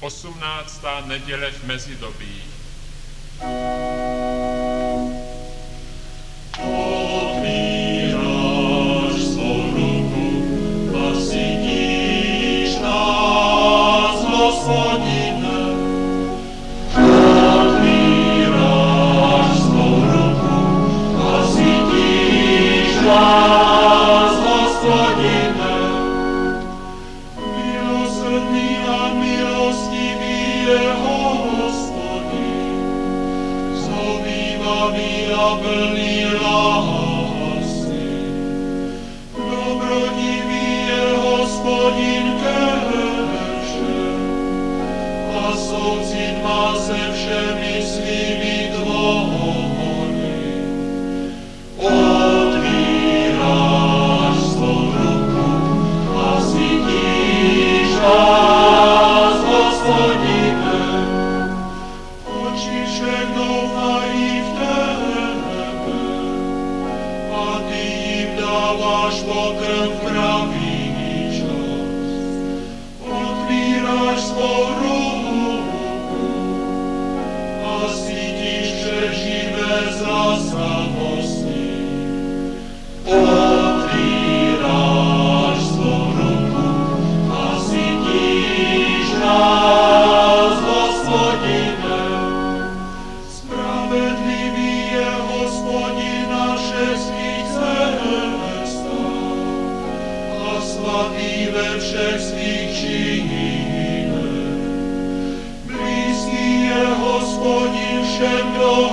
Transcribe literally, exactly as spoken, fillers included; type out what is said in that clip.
osmnáctá neděle v mezidobí. Otvíráš svou ruku a sytíš nás, Hospodine. Otvíráš svou ruku a sytíš nás, Hospodine. Milosrdný a milostivý je Hospodin, zhovívavý a plný lásky. Dobrodivý je Hospodin ke všem a soucit má se všemi svými tvory. Otvíráš svou ruku a sytíš nás, Hospodine. Oči však doufají v tebe a ty jim dáváš pokrm v pravý čas. Otvíráš svou ruku a sytíš přeživé zastavosti. Otvíráš svou ruku a sytíš nás, Hospodine. Spravedlivý je Hospodin na všech svých cestách a svatý ve všech svých činech. Blízký je Hospodin všem, kdo